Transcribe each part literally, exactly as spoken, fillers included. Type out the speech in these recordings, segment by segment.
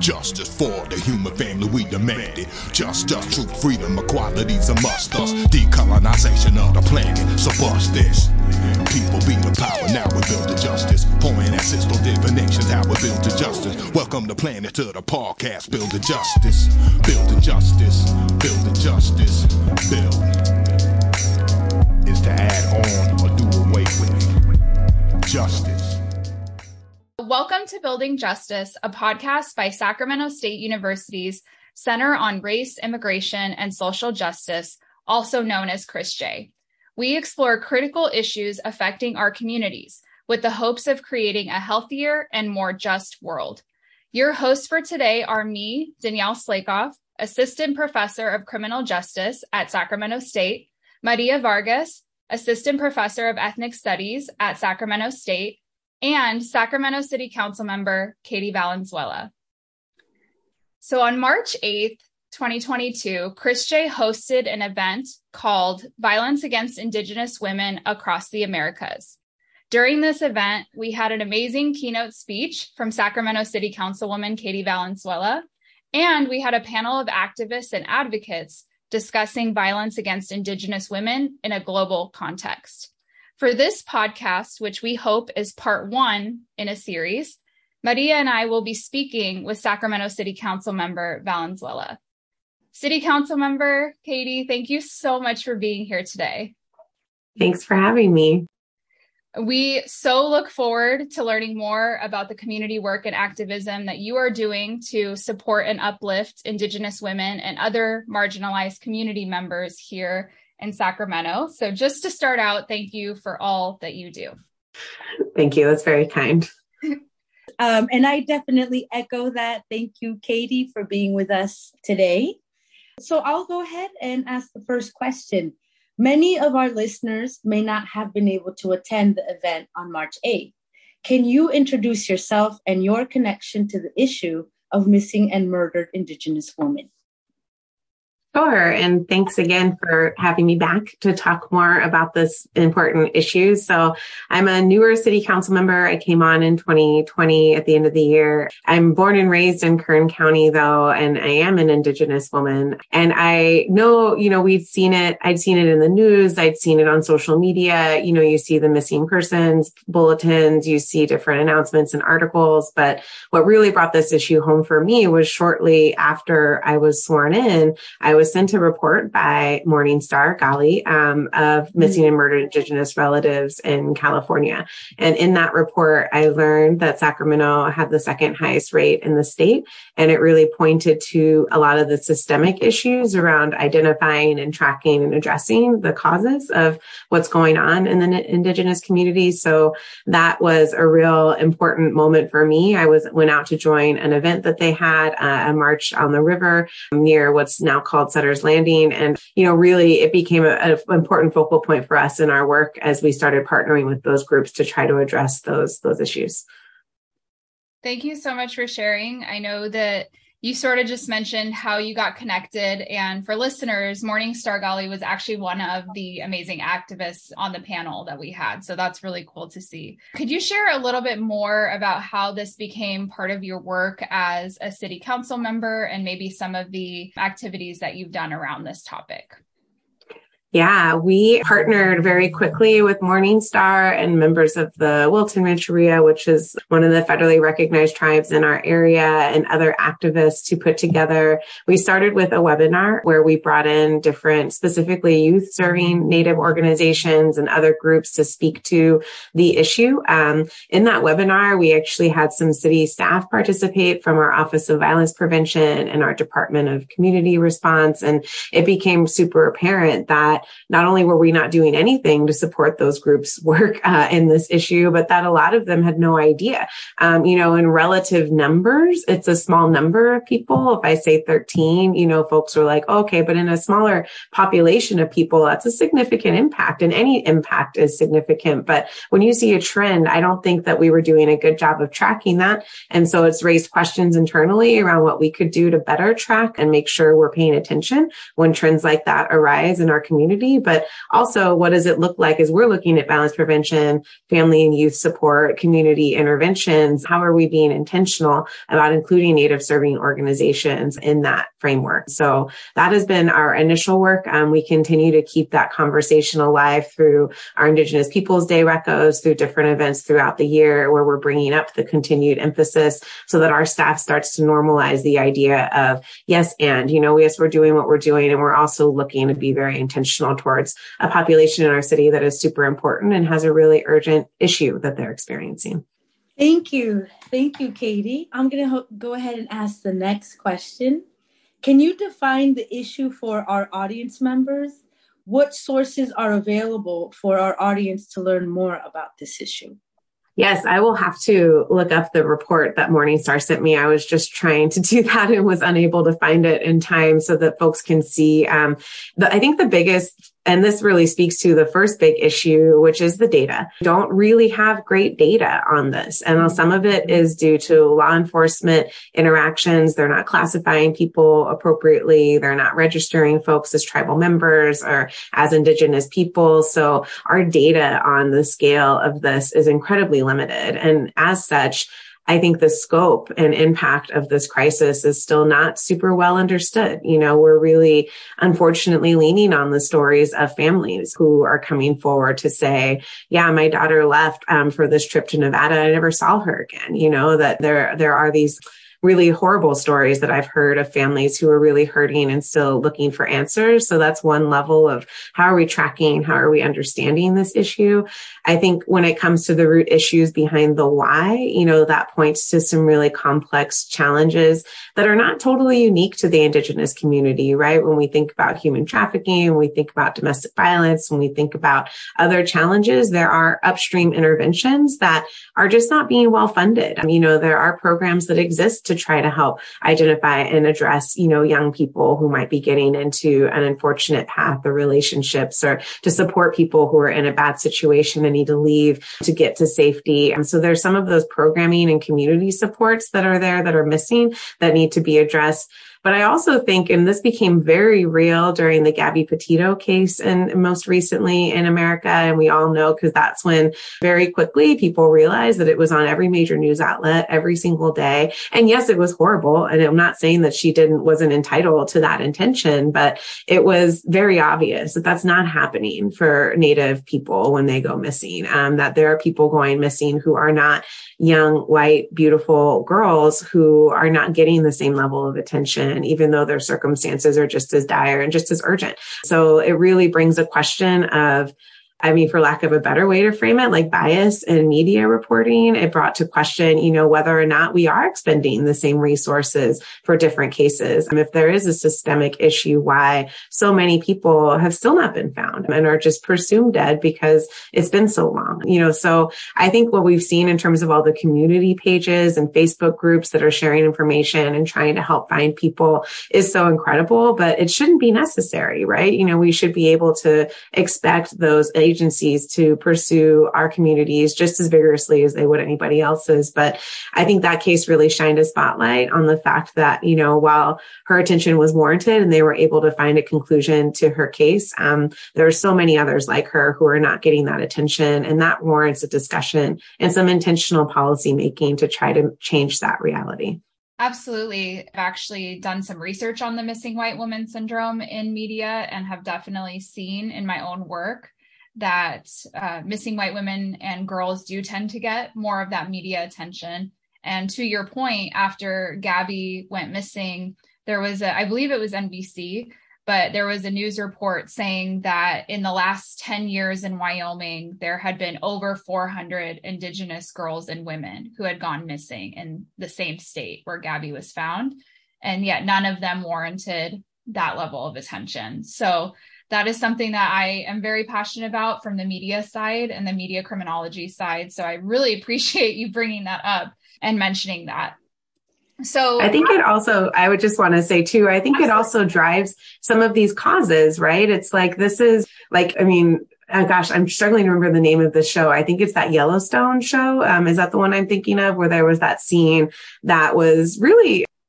Justice for the human family, we demand it. Justice, truth, freedom, equality's a must. Us decolonization of the planet, so bust this. People be the power, now we build the justice. Pouring ancestral divinations, how we build the justice. Welcome the planet to the podcast, build the justice. Build the justice, build the justice. Build is to add on or do away with. Justice. Welcome to Building Justice, a podcast by Sacramento State University's Center on Race, Immigration, and Social Justice, also known as C R I S J. We explore critical issues affecting our communities with the hopes of creating a healthier and more just world. Your hosts for today are me, Danielle Slakoff, Assistant Professor of Criminal Justice at Sacramento State, Maria Vargas, Assistant Professor of Ethnic Studies at Sacramento State, and Sacramento City Council member Katie Valenzuela. So on March eighth, twenty twenty-two, C R I S J hosted an event called Violence Against Indigenous Women Across the Americas. During this event, we had an amazing keynote speech from Sacramento City Councilwoman Katie Valenzuela, and we had a panel of activists and advocates discussing violence against Indigenous women in a global context. For this podcast, which we hope is part one in a series, Maria and I will be speaking with Sacramento City Council member Valenzuela. City Council member Katie, thank you so much for being here today. Thanks for having me. We so look forward to learning more about the community work and activism that you are doing to support and uplift Indigenous women and other marginalized community members here in Sacramento. So just to start out, thank you for all that you do. Thank you. That's very kind. um, and I definitely echo that. Thank you, Katie, for being with us today. So I'll go ahead and ask the first question. Many of our listeners may not have been able to attend the event on March eighth. Can you introduce yourself and your connection to the issue of missing and murdered Indigenous women? Sure. And thanks again for having me back to talk more about this important issue. So I'm a newer city council member. I came on in twenty twenty at the end of the year. I'm born and raised in Kern County, though, and I am an Indigenous woman. And I know, you know, we've seen it. I'd seen it in the news. I'd seen it on social media. You know, you see the missing persons bulletins, you see different announcements and articles. But what really brought this issue home for me was shortly after I was sworn in, I was sent a report by Morningstar Gali um, of missing and murdered Indigenous relatives in California. And in that report, I learned that Sacramento had the second highest rate in the state. And it really pointed to a lot of the systemic issues around identifying and tracking and addressing the causes of what's going on in the Indigenous communities. So that was a real important moment for me. I was went out to join an event that they had, uh, a march on the river near what's now called Sutter's Landing. And, you know, really it became an important focal point for us in our work as we started partnering with those groups to try to address those, those issues. Thank you so much for sharing. I know that you sort of just mentioned how you got connected. And for listeners, Morningstar Gali was actually one of the amazing activists on the panel that we had. So that's really cool to see. Could you share a little bit more about how this became part of your work as a city council member and maybe some of the activities that you've done around this topic? Yeah, we partnered very quickly with Morningstar and members of the Wilton Rancheria, which is one of the federally recognized tribes in our area, and other activists to put together. We started with a webinar where we brought in different, specifically youth serving Native organizations and other groups to speak to the issue. Um, in that webinar, we actually had some city staff participate from our Office of Violence Prevention and our Department of Community Response. And it became super apparent that not only were we not doing anything to support those groups' work uh, in this issue, but that a lot of them had no idea. Um, you know, in relative numbers, it's a small number of people. If I say thirteen, you know, folks are like, okay, but in a smaller population of people, that's a significant impact, and any impact is significant. But when you see a trend, I don't think that we were doing a good job of tracking that. And so it's raised questions internally around what we could do to better track and make sure we're paying attention when trends like that arise in our community. community, but also what does it look like as we're looking at violence prevention, family and youth support, community interventions? How are we being intentional about including Native serving organizations in that framework? So that has been our initial work. Um, we continue to keep that conversation alive through our Indigenous Peoples Day recos, through different events throughout the year where we're bringing up the continued emphasis so that our staff starts to normalize the idea of, yes, and, you know, yes, we're doing what we're doing, and we're also looking to be very intentional towards a population in our city that is super important and has a really urgent issue that they're experiencing. Thank you. Thank you, Katie. I'm going to ho- go ahead and ask the next question. Can you define the issue for our audience members? What sources are available for our audience to learn more about this issue? Yes, I will have to look up the report that Morningstar sent me. I was just trying to do that and was unable to find it in time so that folks can see. Um, the, I think the biggest, and this really speaks to the first big issue, which is the data. We don't really have great data on this. And some of it is due to law enforcement interactions. They're not classifying people appropriately. They're not registering folks as tribal members or as Indigenous people. So our data on the scale of this is incredibly limited. And as such, I think the scope and impact of this crisis is still not super well understood. You know, we're really, unfortunately, leaning on the stories of families who are coming forward to say, yeah, my daughter left um, for this trip to Nevada. I never saw her again. You know, that there, there are these really horrible stories that I've heard of families who are really hurting and still looking for answers. So that's one level of how are we tracking? How are we understanding this issue? I think when it comes to the root issues behind the why, you know, that points to some really complex challenges that are not totally unique to the Indigenous community, right? When we think about human trafficking, when we think about domestic violence, when we think about other challenges, there are upstream interventions that are just not being well funded. You know, there are programs that exist to try to help identify and address, you know, young people who might be getting into an unfortunate path or relationships, or to support people who are in a bad situation and need to leave to get to safety. And so there's some of those programming and community supports that are there that are missing that need to be addressed. But I also think, and this became very real during the Gabby Petito case and most recently in America, and we all know because that's when very quickly people realized that it was on every major news outlet every single day. And yes, it was horrible. And I'm not saying that she didn't, wasn't entitled to that intention, but it was very obvious that that's not happening for Native people when they go missing, um, that there are people going missing who are not young, white, beautiful girls who are not getting the same level of attention, even though their circumstances are just as dire and just as urgent. So it really brings a question of, I mean, for lack of a better way to frame it, like bias in media reporting. It brought to question, you know, whether or not we are expending the same resources for different cases. And if there is a systemic issue, why so many people have still not been found and are just presumed dead because it's been so long, you know. So I think what we've seen in terms of all the community pages and Facebook groups that are sharing information and trying to help find people is so incredible, but it shouldn't be necessary, right? You know, we should be able to expect those agencies to pursue our communities just as vigorously as they would anybody else's. But I think that case really shined a spotlight on the fact that, you know, while her attention was warranted and they were able to find a conclusion to her case, um, there are so many others like her who are not getting that attention. And that warrants a discussion and some intentional policy making to try to change that reality. Absolutely. I've actually done some research on the missing white woman syndrome in media and have definitely seen in my own work that uh, missing white women and girls do tend to get more of that media attention. And to your point, after Gabby went missing, there was a, I believe it was N B C, but there was a news report saying that in the last ten years in Wyoming, there had been over four hundred Indigenous girls and women who had gone missing in the same state where Gabby was found. And yet none of them warranted that level of attention. So that is something that I am very passionate about from the media side and the media criminology side. So I really appreciate you bringing that up and mentioning that. So I think it also, I would just want to say too, I think it also drives some of these causes, right? It's like, this is like, I mean, oh gosh, I'm struggling to remember the name of the show. I think it's that Yellowstone show. Um, is that the one I'm thinking of, where there was that scene that was really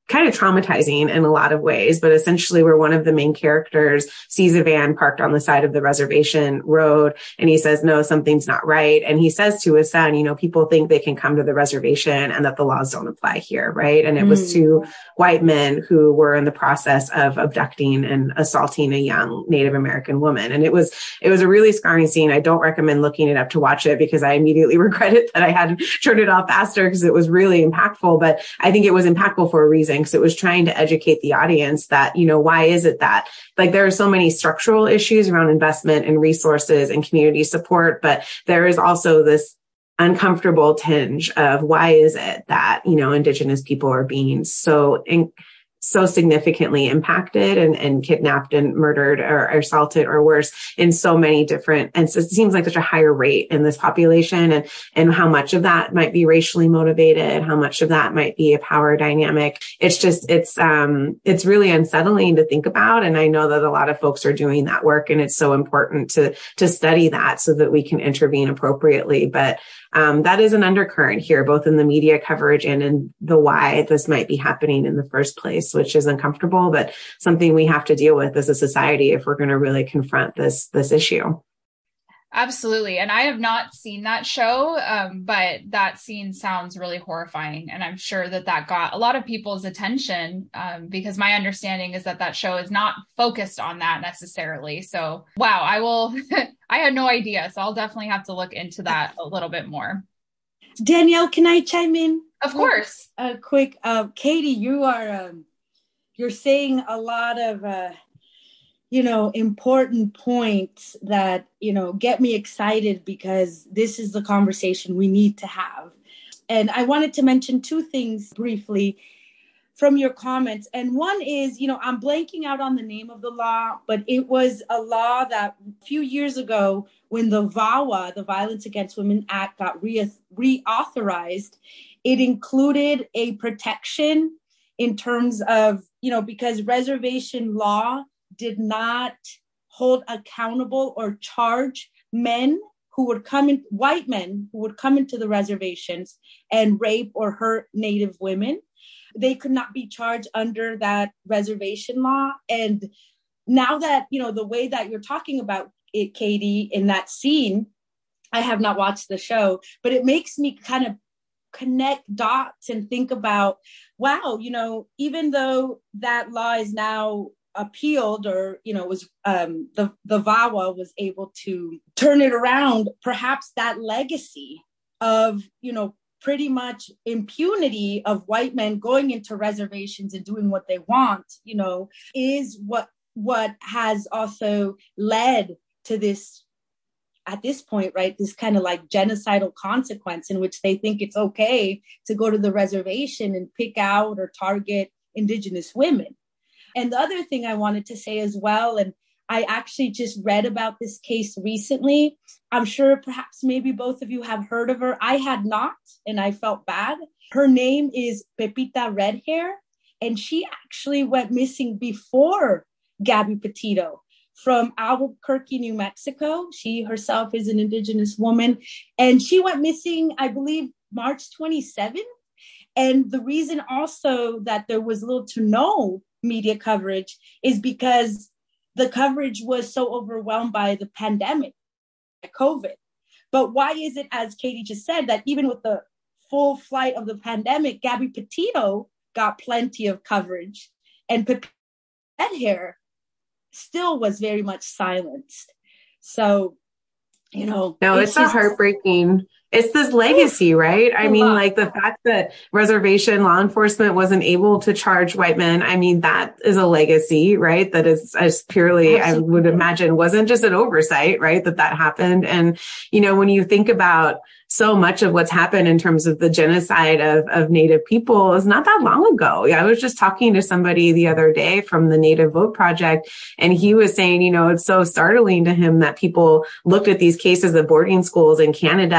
kind of traumatizing in a lot of ways, but essentially where one of the main characters sees a van parked on the side of the reservation road and he says, no, something's not right. And he says to his son, you know, people think they can come to the reservation and that the laws don't apply here, right? And it mm. was two white men who were in the process of abducting and assaulting a young Native American woman. And it was, it was a really scarring scene. I don't recommend looking it up to watch it because I immediately regretted that I had turned it off faster because it was really impactful. But I think it was impactful for a reason, because it was trying to educate the audience that, you know, why is it that like there are so many structural issues around investment and resources and community support, but there is also this uncomfortable tinge of why is it that, you know, Indigenous people are being so in, so significantly impacted and, and kidnapped and murdered or, or assaulted or worse in so many different, and so it seems like such a higher rate in this population, and, and how much of that might be racially motivated, how much of that might be a power dynamic. It's just, it's, um, it's really unsettling to think about. And I know that a lot of folks are doing that work, and it's so important to, to study that so that we can intervene appropriately. But Um, that is an undercurrent here, both in the media coverage and in the why this might be happening in the first place, which is uncomfortable, but something we have to deal with as a society if we're going to really confront this, this issue. Absolutely. And I have not seen that show, um, but that scene sounds really horrifying. And I'm sure that that got a lot of people's attention, um, because my understanding is that that show is not focused on that necessarily. So, wow, I will, I had no idea. So I'll definitely have to look into that a little bit more. Danielle, can I chime in? Of course. A uh, quick, uh, Katie, you are, um, you're saying a lot of, uh, you know, important points that, you know, get me excited because this is the conversation we need to have. And I wanted to mention two things briefly from your comments. And one is, you know, I'm blanking out on the name of the law, but it was a law that a few years ago when the VAWA, the Violence Against Women Act, got re- reauthorized, it included a protection in terms of, you know, because reservation law did not hold accountable or charge men who would come in, white men who would come into the reservations and rape or hurt Native women. They could not be charged under that reservation law. And now that, you know, the way that you're talking about it, Katie, in that scene, I have not watched the show, but it makes me kind of connect dots and think about, wow, you know, even though that law is now appealed, or, you know, was um, the, the VAWA was able to turn it around, perhaps that legacy of, you know, pretty much impunity of white men going into reservations and doing what they want, you know, is what, what has also led to this, at this point, right, this kind of like genocidal consequence in which they think it's okay to go to the reservation and pick out or target Indigenous women. And the other thing I wanted to say as well, and I actually just read about this case recently. I'm sure perhaps maybe both of you have heard of her. I had not, and I felt bad. Her name is Pepita Redhair, and she actually went missing before Gabby Petito from Albuquerque, New Mexico. She herself is an Indigenous woman, and she went missing, I believe, March twenty-seventh. And the reason also that there was little to no media coverage is because the coverage was so overwhelmed by the pandemic, COVID. But why is it, as Katie just said, that even with the full flight of the pandemic, Gabby Petito got plenty of coverage and Pepita Redhair still was very much silenced? So, you know. No, it's, it's just, a heartbreaking. It's this legacy, right? I mean, like the fact that reservation law enforcement wasn't able to charge white men. I mean, that is a legacy, right? That is, is purely, Absolutely. I would imagine, wasn't just an oversight, right? That that happened. And, you know, when you think about so much of what's happened in terms of the genocide of, of Native people is not that long ago. I was just talking to somebody the other day from the Native Vote Project, and he was saying, you know, it's so startling to him that people looked at these cases of boarding schools in Canada and all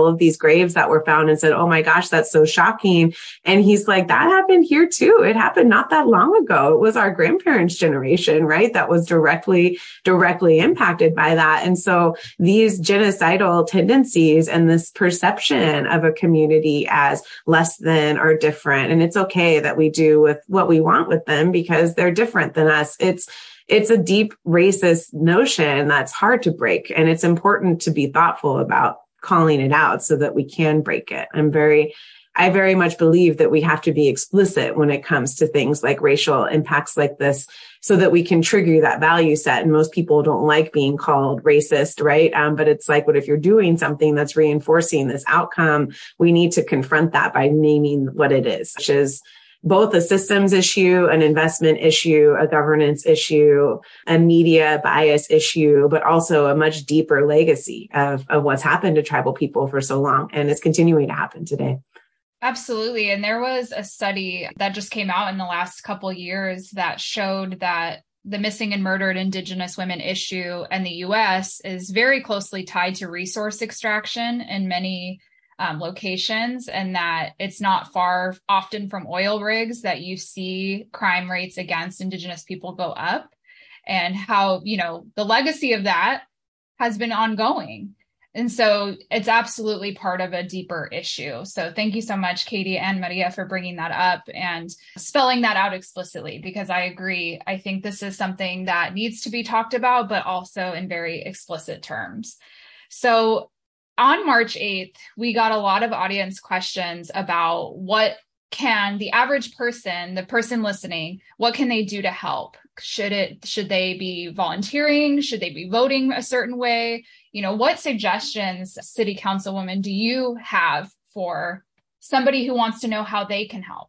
all of these graves that were found and said, oh my gosh, that's so shocking. And he's like, that happened here too. It happened not that long ago. It was our grandparents' generation, right? That was directly, directly impacted by that. And so these genocidal tendencies and this perception of a community as less than or different, and it's okay that we do with what we want with them because they're different than us. It's It's a deep racist notion that's hard to break. And it's important to be thoughtful about calling it out so that we can break it. I'm very, I very much believe that we have to be explicit when it comes to things like racial impacts like this so that we can trigger that value set. And most people don't like being called racist, right? Um, but it's like, what if you're doing something that's reinforcing this outcome? We need to confront that by naming what it is, which is both a systems issue, an investment issue, a governance issue, a media bias issue, but also a much deeper legacy of, of what's happened to tribal people for so long. And it's continuing to happen today. Absolutely. And there was a study that just came out in the last couple of years that showed that the missing and murdered Indigenous women issue in the U S is very closely tied to resource extraction in many Um, locations, and that it's not far often from oil rigs that you see crime rates against Indigenous people go up, and how, you know, the legacy of that has been ongoing. And so it's absolutely part of a deeper issue. So thank you so much, Katie and Maria, for bringing that up and spelling that out explicitly, because I agree. I think this is something that needs to be talked about, but also in very explicit terms. So on March eighth, we got a lot of audience questions about what can the average person, the person listening, what can they do to help? Should it, should they be volunteering? Should they be voting a certain way? You know, what suggestions, City Councilwoman, do you have for somebody who wants to know how they can help?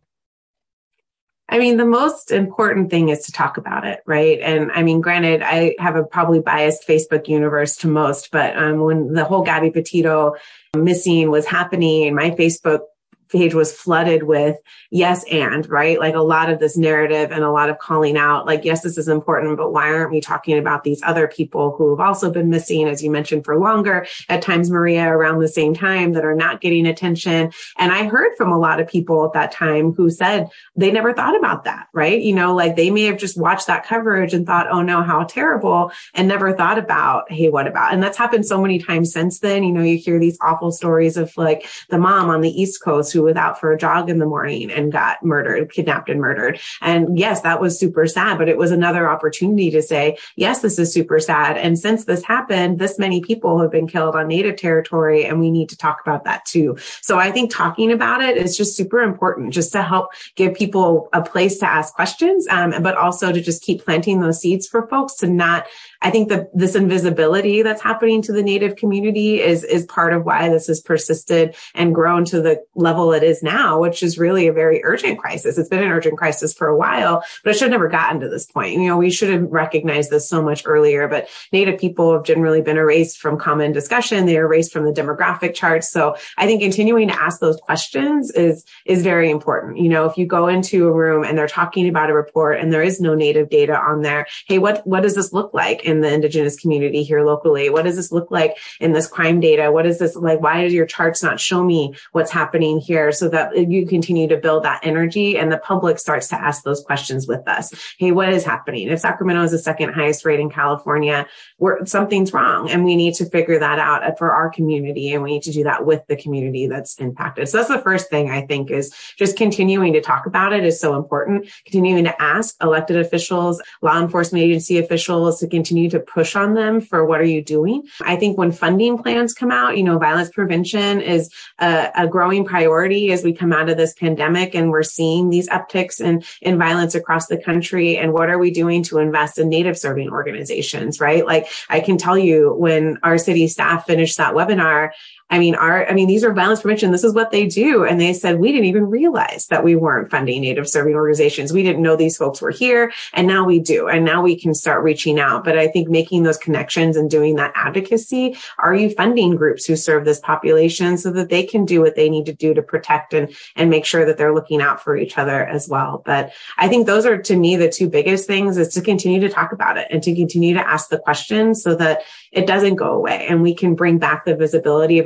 I mean, the most important thing is to talk about it, right? And I mean, granted, I have a probably biased Facebook universe to most, but um, when the whole Gabby Petito missing was happening, my Facebook page was flooded with yes and, right? Like a lot of this narrative and a lot of calling out, like, yes, this is important, but why aren't we talking about these other people who have also been missing, as you mentioned, for longer, at times, Maria, around the same time, that are not getting attention? And I heard from a lot of people at that time who said they never thought about that, right? You know, like they may have just watched that coverage and thought, oh no, how terrible, and never thought about, hey, what about? And that's happened so many times since then. You know, you hear these awful stories of like the mom on the East Coast who was out for a jog in the morning and got murdered, kidnapped and murdered. And yes, that was super sad, but it was another opportunity to say, yes, this is super sad. And since this happened, this many people have been killed on Native territory, and we need to talk about that too. So I think talking about it is just super important, just to help give people a place to ask questions, um, but also to just keep planting those seeds for folks to not, I think that this invisibility that's happening to the Native community is, is part of why this has persisted and grown to the level it is now, which is really a very urgent crisis. It's been an urgent crisis for a while, but it should have never gotten to this point. You know, we should have recognized this so much earlier, but Native people have generally been erased from common discussion. They're erased from the demographic charts. So I think continuing to ask those questions is, is very important. You know, if you go into a room and they're talking about a report and there is no Native data on there, hey, what, what does this look like in the Indigenous community here locally? What does this look like in this crime data? What is this like? Why do your charts not show me what's happening here? So that you continue to build that energy and the public starts to ask those questions with us. Hey, what is happening? If Sacramento is the second highest rate in California, we're, something's wrong, and we need to figure that out for our community, and we need to do that with the community that's impacted. So that's the first thing I think, is just continuing to talk about it is so important. Continuing to ask elected officials, law enforcement agency officials, to continue to push on them for what are you doing. I think when funding plans come out, you know, violence prevention is a, a growing priority as we come out of this pandemic, and we're seeing these upticks in, in violence across the country. And what are we doing to invest in Native serving organizations, right? Like I can tell you, when our city staff finished that webinar, I mean, our, I mean, these are violence prevention. This is what they do. And they said, we didn't even realize that we weren't funding Native serving organizations. We didn't know these folks were here. And now we do. And now we can start reaching out. But I think making those connections and doing that advocacy, are you funding groups who serve this population so that they can do what they need to do to protect and, and make sure that they're looking out for each other as well? But I think those are, to me, the two biggest things, is to continue to talk about it and to continue to ask the questions so that it doesn't go away, and we can bring back the visibility of a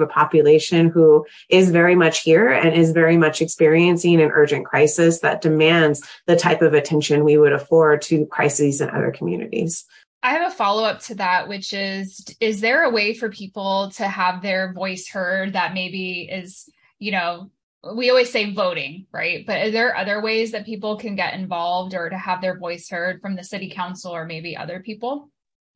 population who is very much here and is very much experiencing an urgent crisis that demands the type of attention we would afford to crises in other communities. I have a follow-up to that, which is, is there a way for people to have their voice heard that maybe is, you know, we always say voting, right? But are there other ways that people can get involved or to have their voice heard from the city council or maybe other people?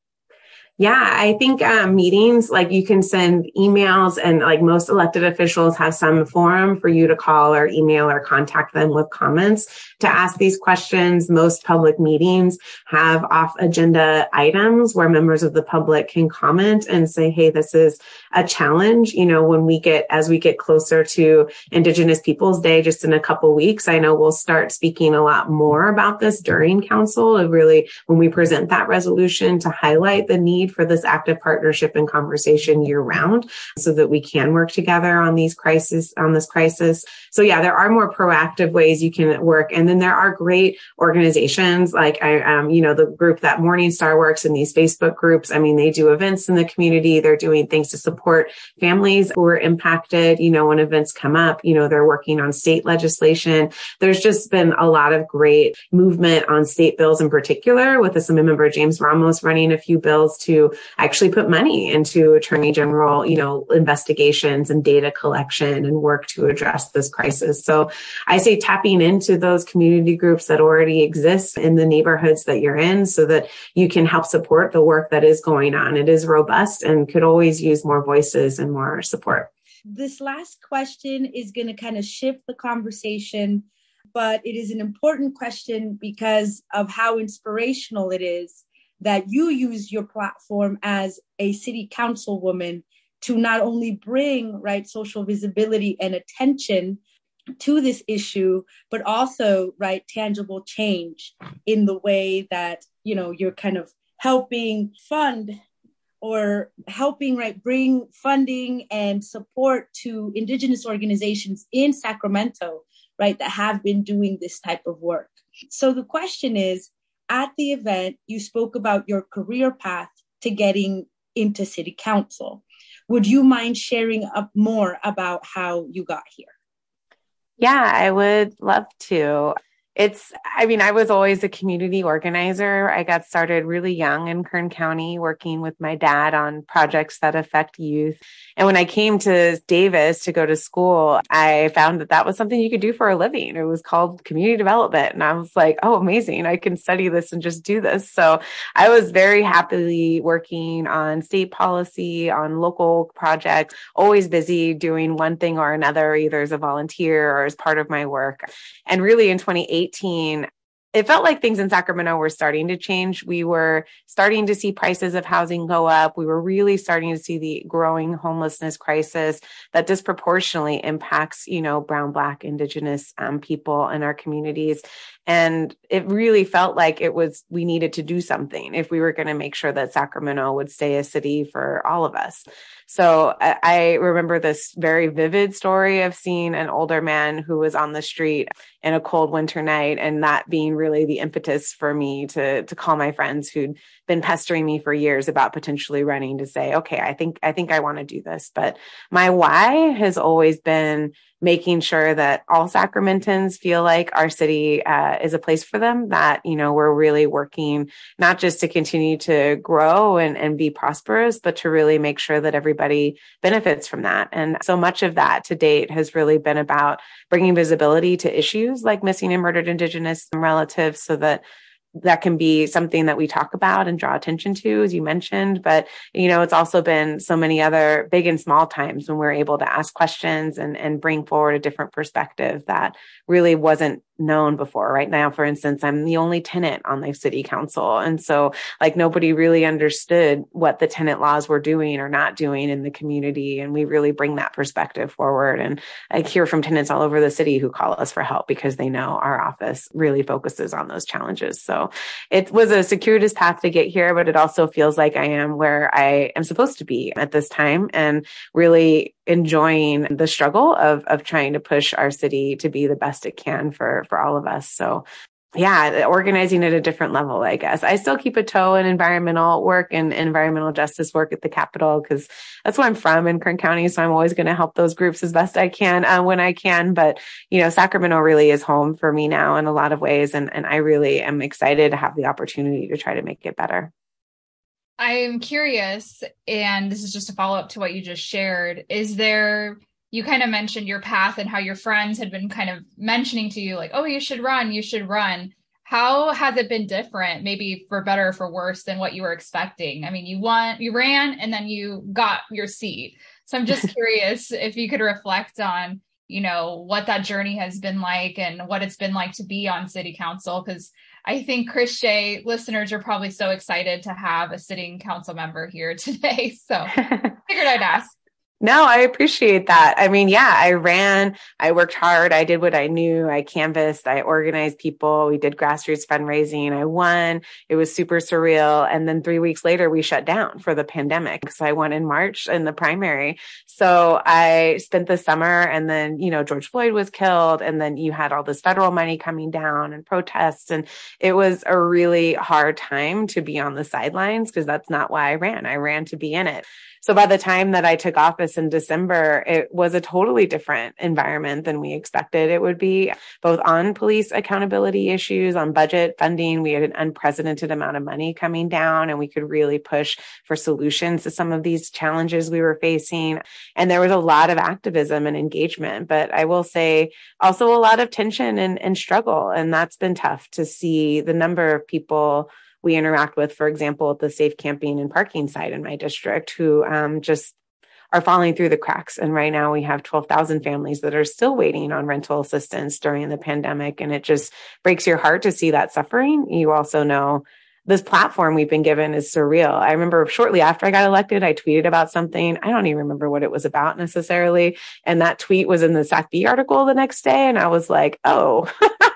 Yeah, I think um, meetings, like you can send emails, and like most elected officials have some forum for you to call or email or contact them with comments to ask these questions. Most public meetings have off agenda items where members of the public can comment and say, hey, this is a challenge. You know, when we get, as we get closer to Indigenous Peoples Day, just in a couple weeks, I know we'll start speaking a lot more about this during council, of really when we present that resolution, to highlight the need for this active partnership and conversation year round so that we can work together on these crises, on this crisis. So yeah, there are more proactive ways you can work. And then there are great organizations like, I, um, you know, the group that Morningstar works in, these Facebook groups. I mean, they do events in the community. They're doing things to support families who are impacted. You know, when events come up, you know, they're working on state legislation. There's just been a lot of great movement on state bills in particular, with Assembly Member James Ramos running a few bills to actually put money into Attorney General, you know, investigations and data collection and work to address this crisis. So I say tapping into those community groups that already exist in the neighborhoods that you're in so that you can help support the work that is going on. It is robust and could always use more voices and more support. This last question is going to kind of shift the conversation, but it is an important question because of how inspirational it is that you use your platform as a city councilwoman to not only bring, right, social visibility and attention to this issue, but also, right, tangible change in the way that, you know, you're kind of helping fund or helping, right, bring funding and support to Indigenous organizations in Sacramento, right, that have been doing this type of work. So the question is, at the event, you spoke about your career path to getting into city council. Would you mind sharing up more about how you got here? Yeah, I would love to. It's, I mean, I was always a community organizer. I got started really young in Kern County working with my dad on projects that affect youth. And when I came to Davis to go to school, I found that that was something you could do for a living. It was called community development. And I was like, oh, amazing. I can study this and just do this. So I was very happily working on state policy, on local projects, always busy doing one thing or another, either as a volunteer or as part of my work. And really in twenty eighteen, it felt like things in Sacramento were starting to change. We were starting to see prices of housing go up. We were really starting to see the growing homelessness crisis that disproportionately impacts, you know, Brown, Black, Indigenous um, people in our communities. And it really felt like it was, we needed to do something if we were going to make sure that Sacramento would stay a city for all of us. So I, I remember this very vivid story of seeing an older man who was on the street in a cold winter night, and that being really the impetus for me to, to call my friends who'd been pestering me for years about potentially running, to say, okay, I think, I think I want to do this. But my why has always been making sure that all Sacramentans feel like our city uh, is a place for them, that, you know, we're really working not just to continue to grow and, and be prosperous, but to really make sure that everybody benefits from that. And so much of that to date has really been about bringing visibility to issues like missing and murdered Indigenous relatives, so that that can be something that we talk about and draw attention to, as you mentioned. But, you know, it's also been so many other big and small times when we're able to ask questions and, and bring forward a different perspective that really wasn't known before. Right now, for instance, I'm the only tenant on the city council. And so like nobody really understood what the tenant laws were doing or not doing in the community. And we really bring that perspective forward. And I hear from tenants all over the city who call us for help because they know our office really focuses on those challenges. So it was a circuitous path to get here, but it also feels like I am where I am supposed to be at this time, and really enjoying the struggle of, of trying to push our city to be the best it can for, for all of us. So yeah, organizing at a different level, I guess. I still keep a toe in environmental work and environmental justice work at the Capitol because that's where I'm from in Kern County. So I'm always going to help those groups as best I can uh, when I can. But, you know, Sacramento really is home for me now in a lot of ways. And, and I really am excited to have the opportunity to try to make it better. I'm curious, and this is just a follow up to what you just shared. Is there, you kind of mentioned your path and how your friends had been kind of mentioning to you like, oh, you should run, you should run. How has it been different, maybe for better or for worse than what you were expecting? I mean, you won, you ran, and then you got your seat. So I'm just curious if you could reflect on, you know, what that journey has been like and what it's been like to be on city council. Because I think Chris Shea listeners are probably so excited to have a sitting council member here today. So figured I'd ask. No, I appreciate that. I mean, yeah, I ran, I worked hard. I did what I knew. I canvassed, I organized people. We did grassroots fundraising. I won. It was super surreal. And then three weeks later, we shut down for the pandemic. So I won in March in the primary. So I spent the summer and then, you know, George Floyd was killed. And then you had all this federal money coming down and protests. And it was a really hard time to be on the sidelines because that's not why I ran. I ran to be in it. So by the time that I took office in December, it was a totally different environment than we expected it would be, both on police accountability issues, on budget funding. We had an unprecedented amount of money coming down, and we could really push for solutions to some of these challenges we were facing. And there was a lot of activism and engagement, but I will say also a lot of tension and, and struggle. And that's been tough to see the number of people we interact with, for example, at the safe camping and parking site in my district, who um, just are falling through the cracks. And right now we have twelve thousand families that are still waiting on rental assistance during the pandemic. And it just breaks your heart to see that suffering. You also know this platform we've been given is surreal. I remember shortly after I got elected, I tweeted about something. I don't even remember what it was about necessarily. And that tweet was in the S A C B article the next day. And I was like, oh,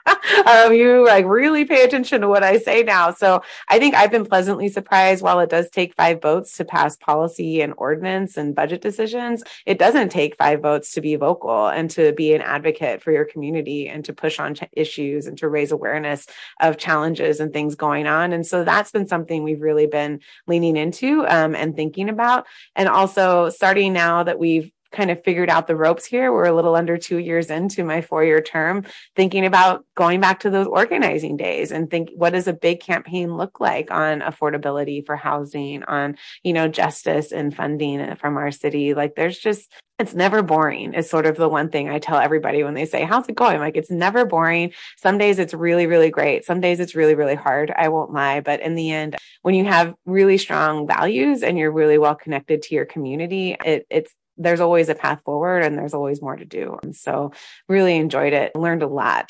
um, you like really pay attention to what I say now. So I think I've been pleasantly surprised. While it does take five votes to pass policy and ordinance and budget decisions, it doesn't take five votes to be vocal and to be an advocate for your community and to push on ch- issues and to raise awareness of challenges and things going on. And so that's been something we've really been leaning into um, and thinking about. And also starting now that we've kind of figured out the ropes here. We're a little under two years into my four-year term, thinking about going back to those organizing days and think, what does a big campaign look like on affordability for housing, on, you know, justice and funding from our city? Like there's just, it's never boring is sort of the one thing I tell everybody when they say, how's it going? Like, it's never boring. Some days it's really, really great. Some days it's really, really hard. I won't lie. But in the end, when you have really strong values and you're really well connected to your community, it, it's, there's always a path forward and there's always more to do. And so really enjoyed it, learned a lot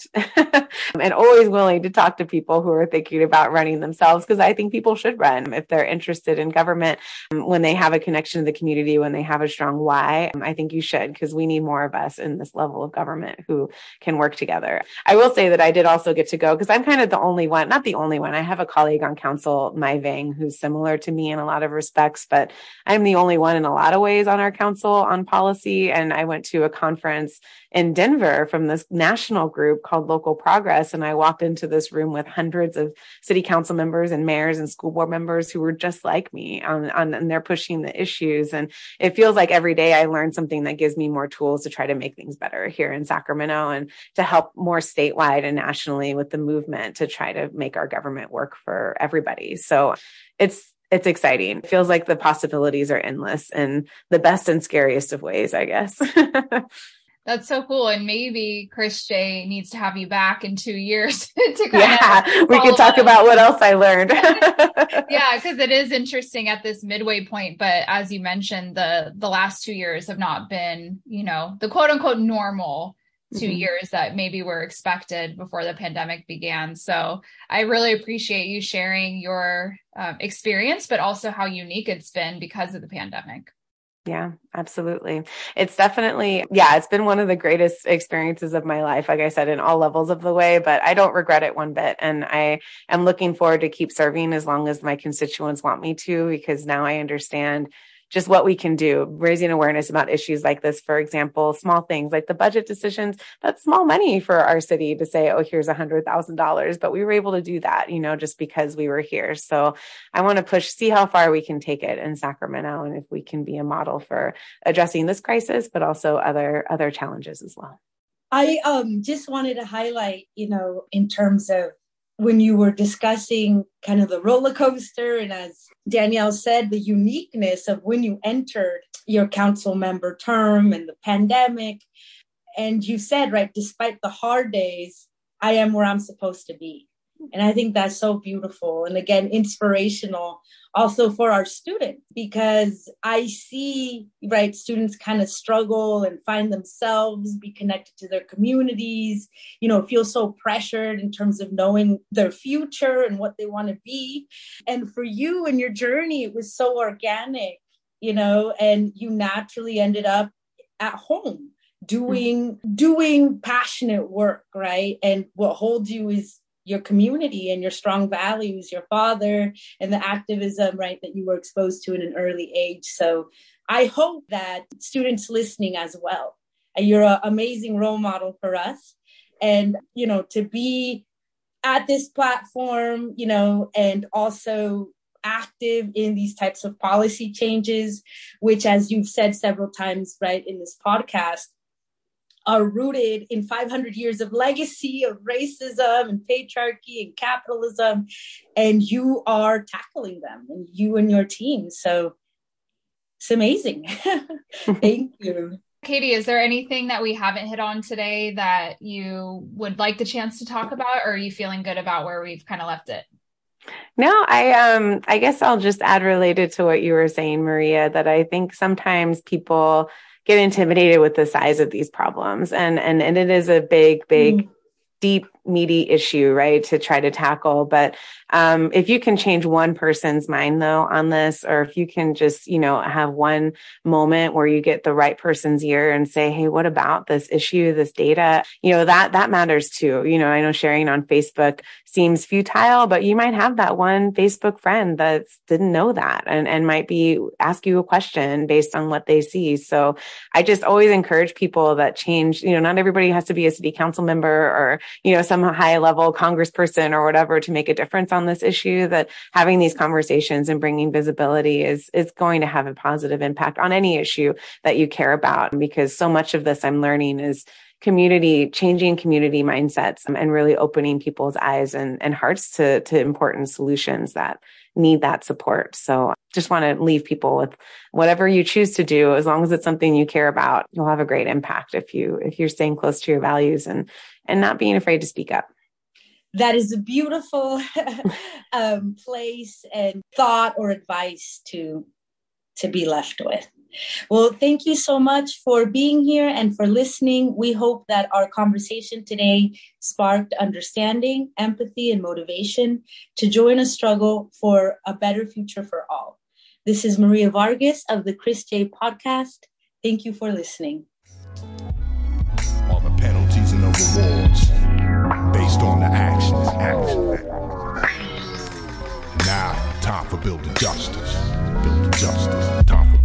and always willing to talk to people who are thinking about running themselves, because I think people should run if they're interested in government, when they have a connection to the community, when they have a strong why. I think you should, because we need more of us in this level of government who can work together. I will say that I did also get to go because I'm kind of the only one, not the only one. I have a colleague on council, Mai Vang, who's similar to me in a lot of respects, but I'm the only one in a lot of ways on our council on policy. And I went to a conference in Denver from this national group called Local Progress. And I walked into this room with hundreds of city council members and mayors and school board members who were just like me on, on, and they're pushing the issues. And it feels like every day I learn something that gives me more tools to try to make things better here in Sacramento and to help more statewide and nationally with the movement to try to make our government work for everybody. So it's It's exciting. It feels like the possibilities are endless in the best and scariest of ways, I guess. That's so cool. And maybe Chris Shea needs to have you back in two years to kind yeah, of we could talk about what else I learned. Yeah, because it is interesting at this midway point. But as you mentioned, the the last two years have not been, you know, the quote unquote normal two mm-hmm. years that maybe were expected before the pandemic began. So I really appreciate you sharing your um, experience, but also how unique it's been because of the pandemic. Yeah, absolutely. It's definitely, yeah, it's been one of the greatest experiences of my life, like I said, in all levels of the way, but I don't regret it one bit. And I am looking forward to keep serving as long as my constituents want me to, because now I understand just what we can do, raising awareness about issues like this. For example, small things like the budget decisions, that's small money for our city to say, oh, here's a hundred thousand dollars, but we were able to do that, you know, just because we were here. So I want to push, see how far we can take it in Sacramento, and if we can be a model for addressing this crisis, but also other, other challenges as well. I um, just wanted to highlight, you know, in terms of when you were discussing kind of the roller coaster, and as Danielle said, the uniqueness of when you entered your council member term and the pandemic. And you said, right, despite the hard days, I am where I'm supposed to be. And I think that's so beautiful. And again, inspirational also for our students, because I see, right, students kind of struggle and find themselves, be connected to their communities, you know, feel so pressured in terms of knowing their future and what they want to be. And for you and your journey, it was so organic, you know, and you naturally ended up at home doing, mm-hmm. doing passionate work, right? And what holds you is your community and your strong values, your father, and the activism, right, that you were exposed to in an early age. So I hope that students listening as well, and you're an amazing role model for us. And, you know, to be at this platform, you know, and also active in these types of policy changes, which, as you've said several times, right, in this podcast, are rooted in five hundred years of legacy of racism and patriarchy and capitalism, and you are tackling them, and you and your team. So it's amazing. Thank you. Katie, is there anything that we haven't hit on today that you would like the chance to talk about, or are you feeling good about where we've kind of left it? No, I um I guess I'll just add, related to what you were saying, Maria, that I think sometimes people get intimidated with the size of these problems. And, and, and it is a big, big, mm. deep, meaty issue, right, to try to tackle. But um, if you can change one person's mind, though, on this, or if you can just, you know, have one moment where you get the right person's ear and say, hey, what about this issue, this data, you know, that, that matters too. You know, I know sharing on Facebook seems futile, but you might have that one Facebook friend that didn't know that and, and might be ask you a question based on what they see. So I just always encourage people that change, you know, not everybody has to be a city council member or, you know, some high level congressperson or whatever to make a difference on this issue, that having these conversations and bringing visibility is, is going to have a positive impact on any issue that you care about. Because so much of this I'm learning is community, changing community mindsets and really opening people's eyes and, and hearts to, to important solutions that need that support. So just want to leave people with whatever you choose to do, as long as it's something you care about, you'll have a great impact if you, if you're staying close to your values and, and not being afraid to speak up. That is a beautiful um, place and thought or advice to, to be left with. Well, thank you so much for being here and for listening. We hope that our conversation today sparked understanding, empathy, and motivation to join a struggle for a better future for all. This is Maria Vargas of the Chris J Podcast. Thank you for listening. All the penalties and the rewards based on the actions. Action. Now, time for building justice. Building justice. Time for